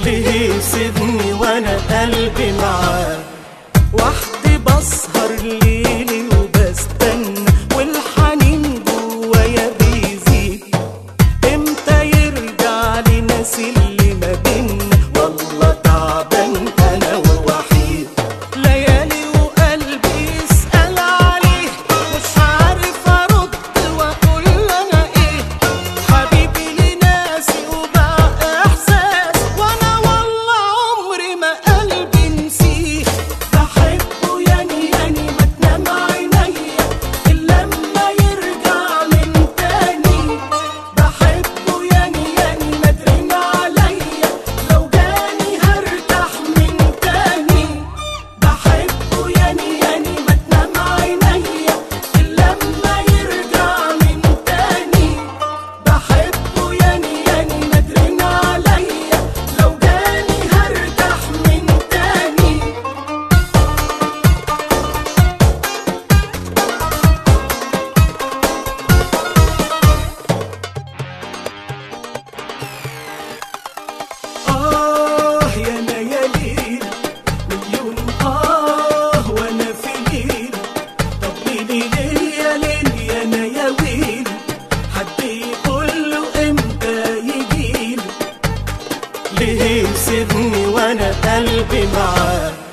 ليه يسيبني وانا قلبي معاه؟ وحدي بسهر ليلي وبستنى والحنين جوايا بيزيد، امتى يرجع لي ناسي اللي ما بينا؟ والله تعبان انا ووحيد، ليالي وقلبي يسأل عليه مش عارف ارد واقول انا ايه. حبيبي لناسي وبقى احساس وانا والله عمري ما قلبي نسيه. بحبه يعني ما تنام عينيا الا لما يرجع من تاني. بحبه يعني ما ترن عليا لو جاني هرتاح من تاني. بحبه يعني ما تنام عينيا الا لما يرجع من تاني. بحبه يعني ما ترن عليا لو جاني هرتاح من تاني. يا ليالي مليون وانا في ليل. طب ليلي يا ليل يا انا يا ويل، حد يقول له امتى يجيلي؟ ليه يسيبني وانا قلبي معاه؟